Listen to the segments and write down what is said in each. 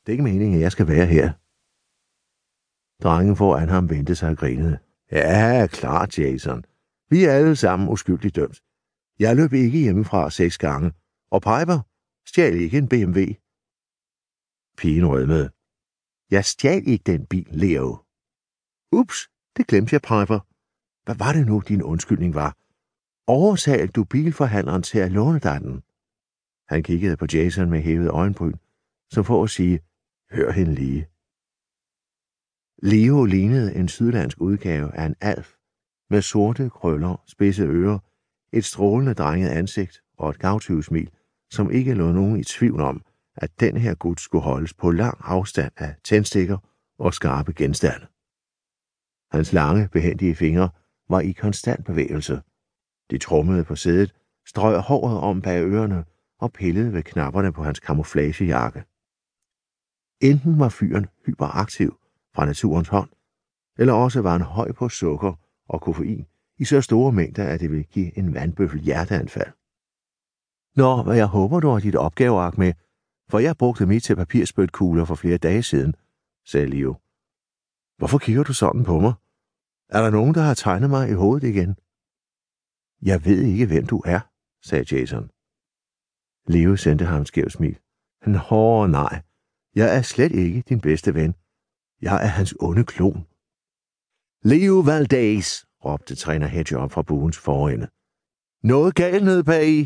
Det er ikke meningen, at jeg skal være her. Drengen foran ham vendte sig og grinede. Ja, klart, Jason. Vi er alle sammen uskyldigt dømt. Jeg løb ikke hjemmefra 6 gange, og Piper stjal ikke en BMW. Pigen rødmede. Jeg stjal ikke den bil, Leo. Ups, det glemte jeg, Piper. Hvad var det nu, din undskyldning var? Overtalte du bilforhandleren til at låne dig den? Han kiggede på Jason med hævet øjenbryn, som for at sige, hør hende lige. Leo lignede en sydlandsk udgave af en alf, med sorte krøller, spidse ører, et strålende drenget ansigt og et gavtyvsmil, som ikke lod nogen i tvivl om, at den her gut skulle holdes på lang afstand af tændstikker og skarpe genstande. Hans lange, behændige fingre var i konstant bevægelse. De trummede på sædet, strøg håret om bag ørerne og pillede ved knapperne på hans camouflagejakke. Enten var fyren hyperaktiv fra naturens hånd, eller også var han høj på sukker og koffein i så store mængder, at det ville give en vandbøffel hjerteanfald. Nå, jeg håber, du har dit opgaveark med, for jeg brugte mit til papirspytkugler for flere dage siden, sagde Leo. Hvorfor kigger du sådan på mig? Er der nogen, der har tegnet mig i hovedet igen? Jeg ved ikke, hvem du er, sagde Jason. Leo sendte ham et skævt smil. Nå, nej. Jeg er slet ikke din bedste ven. Jeg er hans onde klon. Leo Valdez, råbte træner Hedge op fra buens forende. Noget galt nede bagi.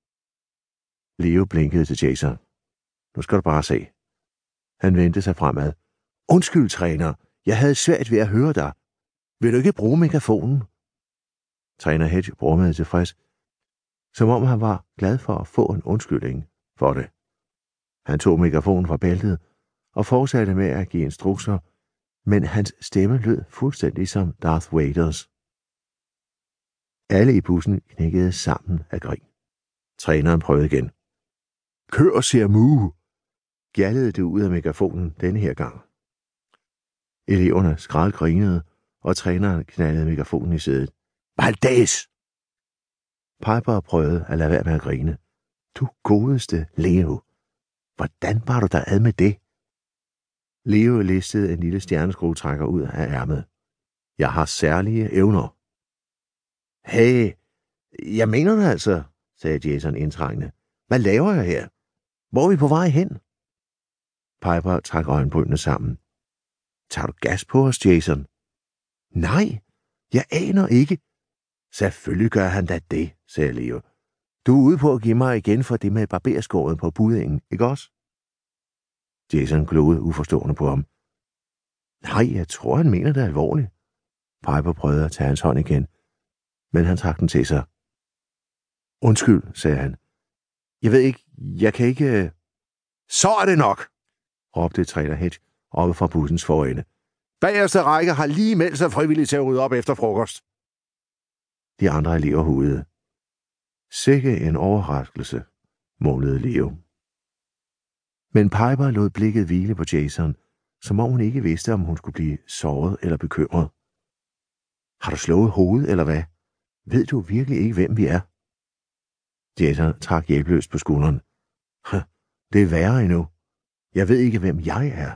Leo blinkede til Jason. Nu skal du bare se. Han vendte sig fremad. Undskyld, træner. Jeg havde svært ved at høre dig. Vil du ikke bruge mikrofonen? Træner Hedge brummede tilfreds, som om han var glad for at få en undskyldning for det. Han tog mikrofonen fra bæltet og fortsatte med at give instrukser, men hans stemme lød fuldstændig som Darth Vaders. Alle i bussen knækkede sammen af grin. Træneren prøvede igen. Kør, Siamu! Gjaldede det ud af mikrofonen denne her gang. Eleverne skraldgrinede, og træneren knaldede mikrofonen i sædet. Valdez! Piper prøvede at lade være med at grine. Du godeste Leo! Hvordan var du der ad med det? Leo listede en lille stjerneskruetrækker ud af ærmet. Jeg har særlige evner. Hey, jeg mener det altså, sagde Jason indtrængende. Hvad laver jeg her? Hvor er vi på vej hen? Piper trak øjenbrynene sammen. Tager du gas på os, Jason? Nej, jeg aner ikke. Selvfølgelig gør han da det, sagde Leo. Du er ude på at give mig igen for det med barberskåret på buddingen, ikke også? Jason glodede uforstående på ham. Nej, jeg tror, han mener det alvorligt. Piper prøvede at tage hans hånd igen, men han trak den til sig. Undskyld, sagde han. Jeg ved ikke, jeg kan ikke... Så er det nok, råbte træner Hedge oppe fra bussens forende. Bagerste række har lige meldt sig frivilligt til at rydde op efter frokost. De andre elever hudede. Sikke en overraskelse, mumlede Leo. Men Piper lod blikket hvile på Jason, som om hun ikke vidste, om hun skulle blive såret eller bekymret. Har du slået hovedet, eller hvad? Ved du virkelig ikke, hvem vi er? Jason trak hjælpeløst på skulderen. Det er værre endnu. Jeg ved ikke, hvem jeg er.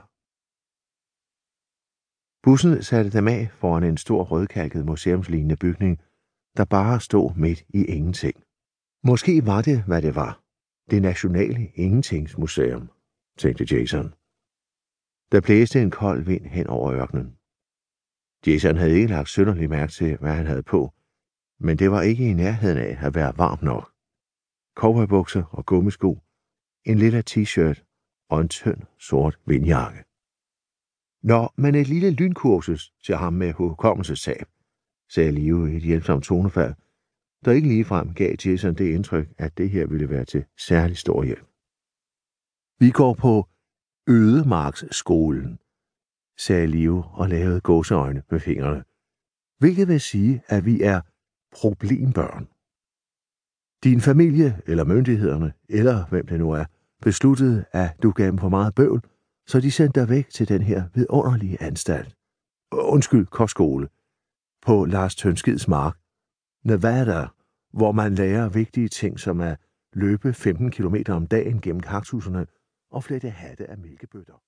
Bussen satte dem af foran en stor rødkalket museumslignende bygning, der bare stod midt i ingenting. Måske var det, hvad det var. Det nationale ingentingsmuseum, tænkte Jason. Der blæste en kold vind hen over ørkenen. Jason havde ikke lagt synderligt mærke til, hvad han havde på, men det var ikke i nærheden af at være varmt nok. Cowboybukser og gummisko, en lille t-shirt og en tynd sort vindjakke. Nå, men et lille lynkursus til ham med hukommelsestab, sagde Leo i et hjælpsomt tonefald, der ikke ligefrem gav Jason det indtryk, at det her ville være til særlig stor hjælp. Vi går på Ødemarksskolen, sagde Leo og lavede gåseøjne med fingrene, hvilket vil sige, at vi er problembørn. Din familie eller myndighederne, eller hvem det nu er, besluttede, at du gav dem for meget bøvl, så de sendte dig væk til den her vidunderlige anstalt. Kostskole. På Lars Tønskids mark, Nevada, hvor man lærer vigtige ting som at løbe 15 km om dagen gennem kaktuserne og flette hatte af mælkebøtter.